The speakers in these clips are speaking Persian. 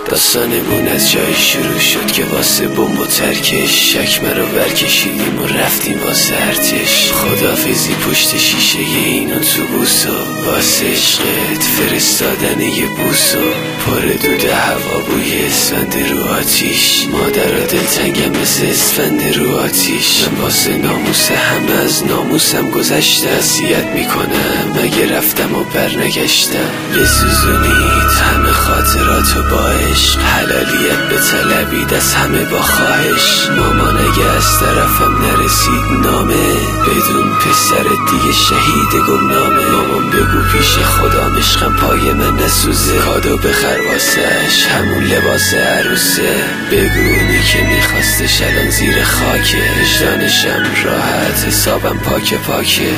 داستانمون از جایی شروع شد که واسه بمب و ترکش شک مرا برکشیدیم و رفتیم واسه ارتش. خدافزی پشت شیشه این اتوبوس و واسه عشقت فرستادن یه بوس و پر دود هوا بوی اسفند رو آتیش. مادر دلتنگم مثل اسفند رو آتیش. من واسه ناموس همه از ناموسم گذشتم. وصیت میکنم اگه رفتم و برنگشتم بسوزونید همه خاطراتو با عشق. حلالیت به طلبید از همه با خواهش. مامان اگه از طرفم نرسید نامه بدون پسرت دیگه شهید گمنامه. مامان بگو پیش خدا عشقم پای من نسوزه. کادو بخر واسش همون لباس عروسه. بگو اونی که میخواستش الان زیر خاکه. وجدانشم راحت حسابم پاکه پاکه.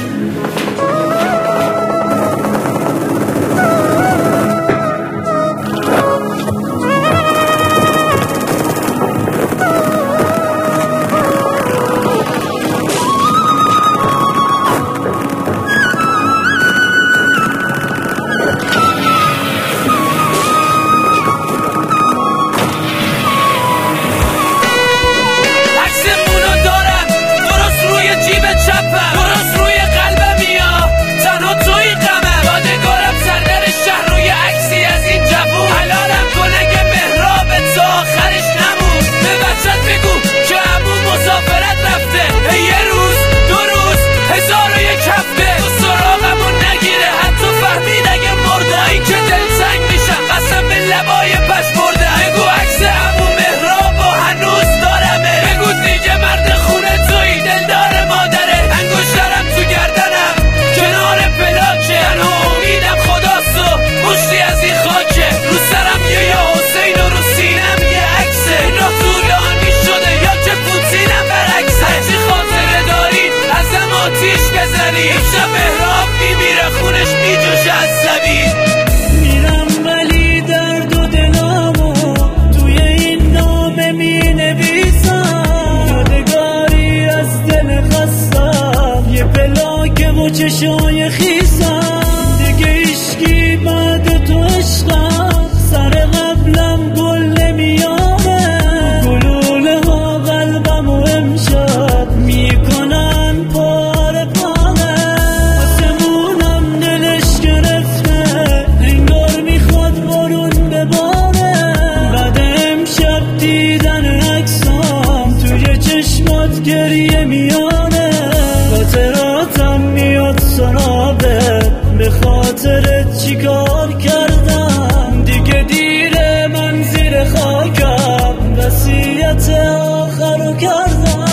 میرم ولی درد و دلامو توی این نامه می نویسم. یادگاری از دل خستم یه پلاک و چشای خیسم. دیگه عشقی بعد تو عشقم سر قبلم گل نمیاره. گلوله ها قلبم و امشب میکنن پاره پاره. آسمونم دلش گرفته انگار میخواد بارون بباره. بعد امشب دیدن عکسام توی چشمات گریه میاره. خاطراتم میاد سرابه به خاطرت چیکار کردم. دیگه دیره من زیر خاکم وصیت آخرو کردم.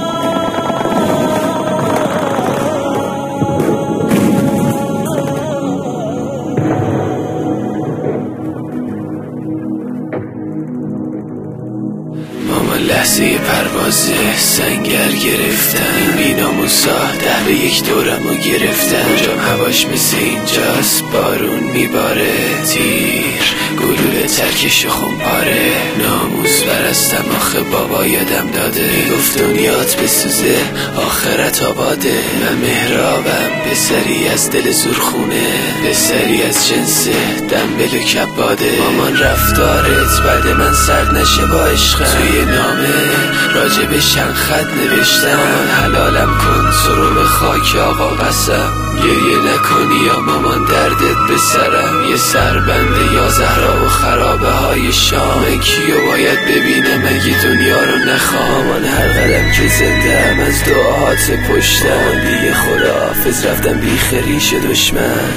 مامان لحظه پروازه سنگر گرفتم. این بیناموسا 10 به 1 دورمو گرفتم. اونجام هواش مثل اینجاست بارون میباره. تیر گلوله ترکش خونپاره. ناموس برستم آخه بابا یادم داده. میگفت دنیات بسوزه آخرت آباده. من مهرابم پسری از دل زورخونه. پسری از جنس دنبل و کباده. مامان رفتارت بعد من سرد نشه با عشقم. توی نامه راجب خط نوشتم. مامان حلالم کن سرو به خاک آقا قسم. گریه نکنی یا مامان دردت به سرم. یه سربنده یا زهرا و خرابه های شام. کیو باید ببینم اگه دنیا رو نخوام. مامان هر قدم که زندم از دعاهات پشتم. دیگه خداحافظ رفتم بی خریش دشمن.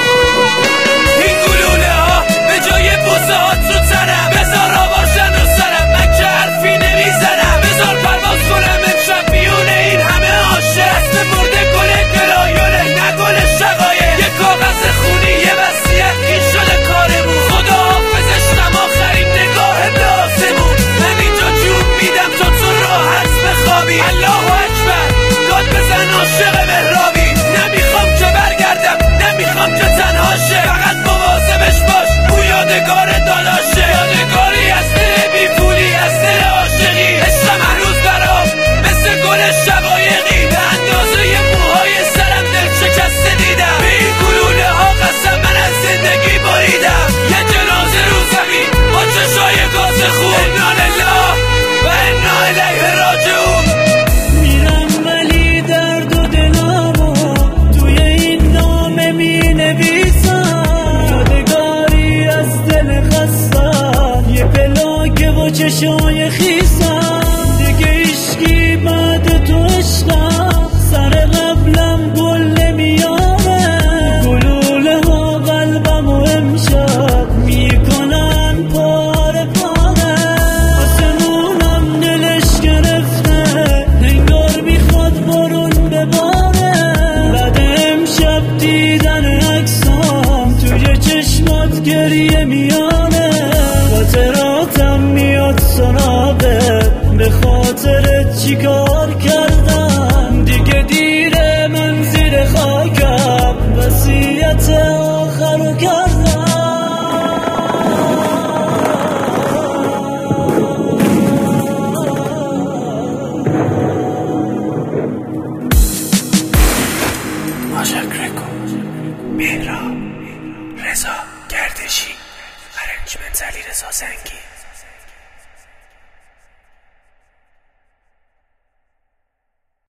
این گلوله ها به جای بوسات رو تنم بذار آوارشن رو سرم. چی کار کرد